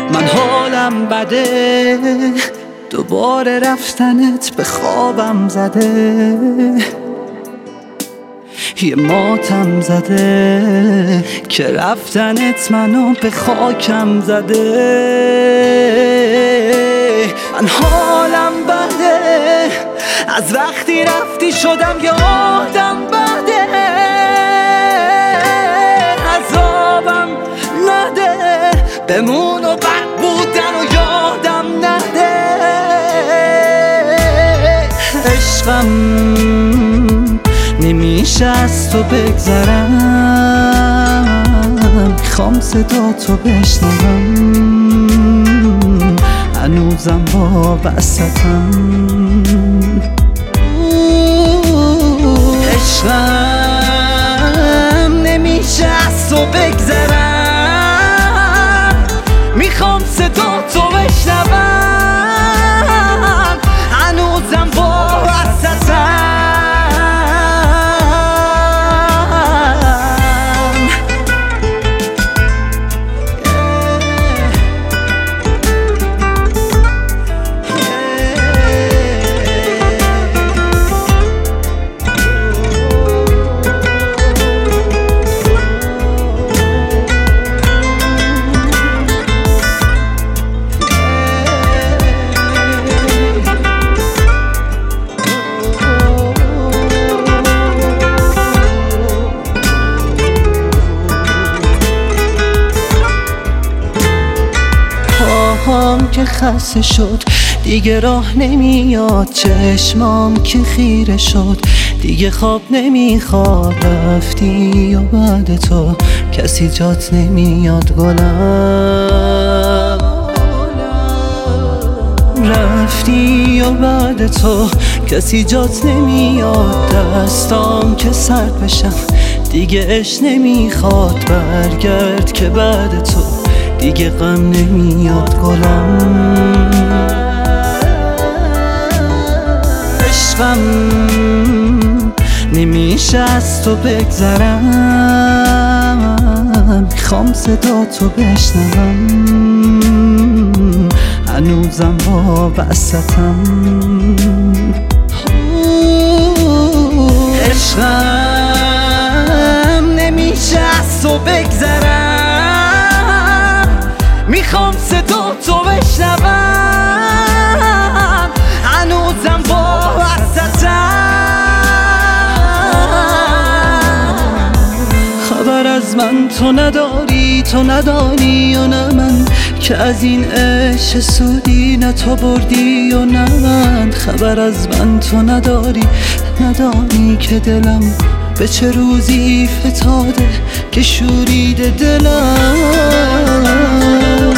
من حالم بده، دوباره رفتنت به خوابم زده، یه ماتم زده که رفتنت منو به خاکم زده. من حالم بده، از وقتی رفتی شدم یادم بده، عذابم نده، بمون و بد بودن و یادم نده. عشقم نمیشه از تو بگذرم، میخوام صدا تو بشنوم، هنوزم با وسطم. عشقم نمیشه از تو بگذرم، میخوام صدا تو بشنوم، هنوزم با وسطم. که خسته شد دیگه راه نمیاد، چشمام که خیره شد دیگه خواب نمیخواد. رفتی و بعد تو کسی جات نمیاد گلم، رفتی و بعد تو کسی جات نمیاد. دستام که سرد بشم دیگه عشق نمیخواد، برگرد که بعد تو دیگه غم نمیاد گلم. عشقم نمیشه از تو بگذرم، میخوام صدا تو بشنوم، هنوزم با وسطم. عشقم نمیشه از تو بگذرم، میخوام صدا تو بشنوم، هنوزم با وسطم. خبر از من تو نداری، تو ندانی و نه من، که از این عشق سودی نه تو بردی و نه من. خبر از من تو نداری، ندانی که دلم به چه روزی فتاده که شوریده دلم.